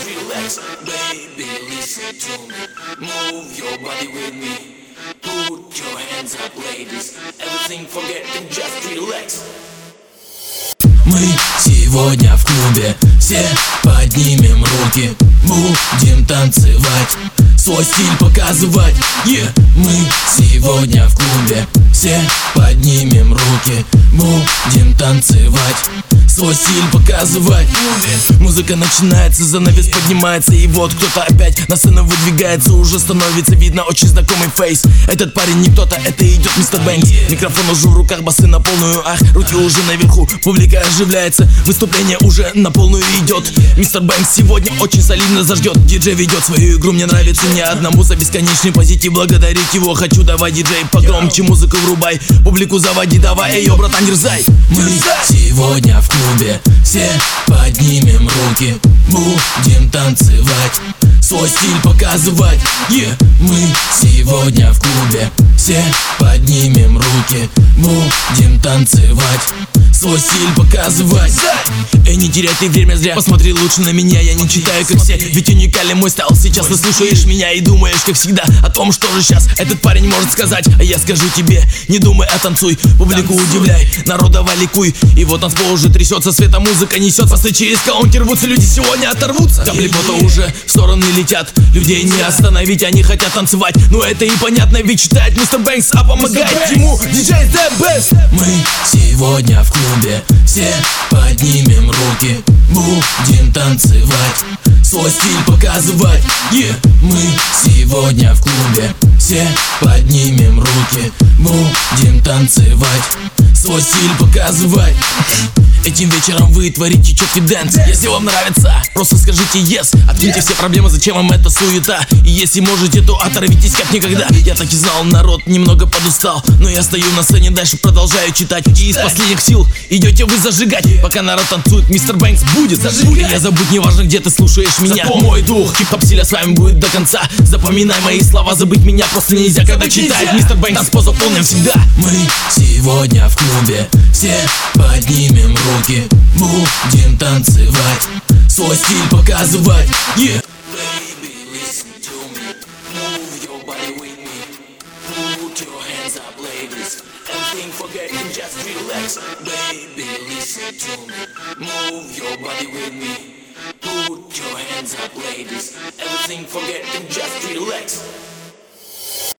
relax. Baby, listen to me. Move your body with me. Put your hands up, ladies. Everything forget and just relax. Мы сегодня в клубе, все поднимем руки. Будем танцевать, свой стиль показывать. Мы сегодня в клубе, все поднимем руки. Будем танцевать, свой стиль показывать. Музыка начинается, занавес поднимается. И вот кто-то опять на сцену выдвигается. Уже становится видно очень знакомый фейс. Этот парень не кто-то, это идет мистер Бэнкс. Микрофон уже в руках, басы на полную, ах, руки уже наверху. Публика оживляется, выступление уже на полную идет. Мистер Бэнкс сегодня очень солидно заждет. Диджей ведет свою игру, мне нравится не одному за бесконечный позитив. Благодарить его хочу, давай, диджей, погромче музыку врубай. Публику заводи, давай, эй, братан, дерзай. Мы сегодня в клубе, все поднимем руки. Будем танцевать, свой стиль показывать. Мы сегодня в клубе, все поднимем руки. Будем танцевать, свой стиль показывать. Эй, не теряй ты время зря, посмотри лучше на меня. Я не читаю как все, ведь уникален мой стайл. Сейчас ты слушаешь меня и думаешь, как всегда, о том, что же сейчас этот парень может сказать. А я скажу тебе, не думай, а танцуй. Публику удивляй, народа валикуй. И вот танцпол уже трясется, света музыка несет. Посты через каунтер рвутся, люди сегодня оторвутся. Таблибота уже в стороны летят, людей не остановить, они хотят танцевать. Ну это и понятно, ведь читает мистер Бэнкс, а помогает ему диджей The Best. Мы сегодня в клубе, все поднимем руки. Будем танцевать, свой стиль показывать. Мы сегодня в клубе, все поднимем руки. Будем танцевать, свой стиль показывать. Этим вечером вы творите четкий дэнс. Если вам нравится, просто скажите yes. Откиньте все проблемы, зачем вам эта суета. И если можете, то оторвитесь как никогда. Я так и знал, народ немного подустал, но я стою на сцене, дальше продолжаю читать. И из последних сил идете вы зажигать. Пока народ танцует, мистер Бэнкс будет зажигать. Я забудь, неважно где ты слушаешь меня. Мой дух, хип-хоп стиля с вами будет до конца. Запоминай мои слова, забыть меня просто нельзя, когда читает мистер Бэнкс. Танцпол заполнен всегда. Мы сегодня в клубе, все поднимем руки. Будем танцевать, свой стиль показывать. Baby, listen to me. Move your body with me. Put your hands up, ladies. Everything forget and just relax. Baby, listen to me. Move your body with me. Put your hands up, ladies. Everything forget and just relax.